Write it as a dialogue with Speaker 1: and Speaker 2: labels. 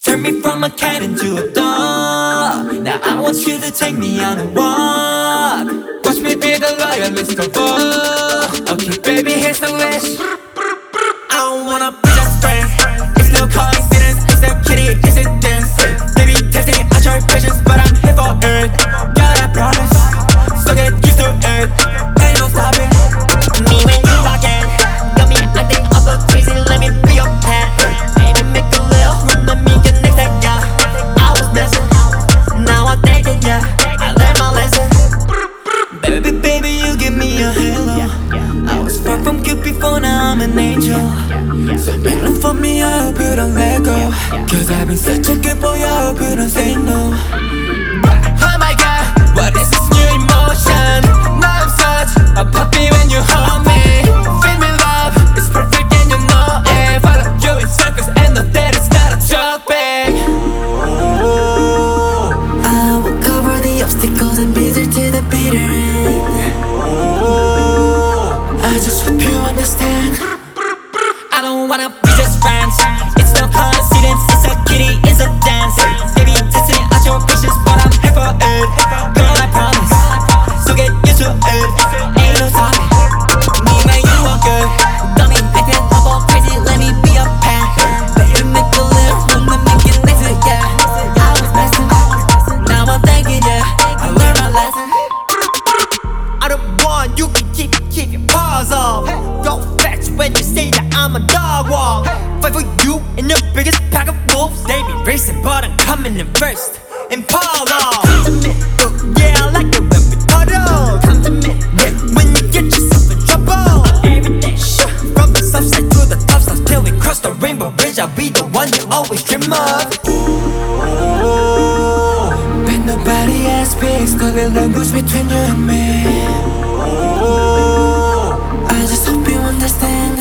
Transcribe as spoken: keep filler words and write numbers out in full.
Speaker 1: Turn me from a cat into a dog. Now I want you to take me on a walk. Watch me be the lion, mister Ball. Okay, baby, here's the wish. I don't wanna be just friends. It's no coincidence, it's no kitty, it's a dance. Baby, testing out your patience, but I'm here for it. God, I promise, so get used to it. Ain't no stopping me when you walk in. Got me acting up a crazy, let me be your pet. Baby, make a little room, let me get next to ya. I was messing, now I'm thinking ya. I learned my lesson. Baby, baby, you give me a halo. I was far from cute before, now I'm an angel. So make love for me, I hope you don't let go. Cause I've been such a good boy, I hope you don't say no. Oh my god, what is this new emotion? Now I'm such a puppy when you hold me. Feel me love, it's perfect and you know it. Follow you in circles and know that it's not a joke, babe. I will cover the obstacles and be there to the bitter end. I just hope you understand. I don't wanna be just friends. It's no coincidence, it's a kitty, it's a dance. Baby, testing out your patience, but I'm here for it. Girl, I promise, so get used to it. Ain't no stopping me when you are good. Got me acting up all crazy, let me be your pet. Baby, make a little room, let me get next to ya. I was messing, now I'm thinking ya. I learned my lesson. I don't want you can keep, keep your paws off. Go fetch when you say that I'm a dog walk. Fight for you in the biggest pack of wolves. They be racing, but I'm coming in first. Impala. Come to me, oh, yeah, I like it when we puddle. Come to me, yeah, when you get yourself in trouble. Every day, sure. From the south side to the top side, till we cross the rainbow bridge, I'll be the one you always dream of. When nobody else speaks, cause the language between you and me. I just hope you understand.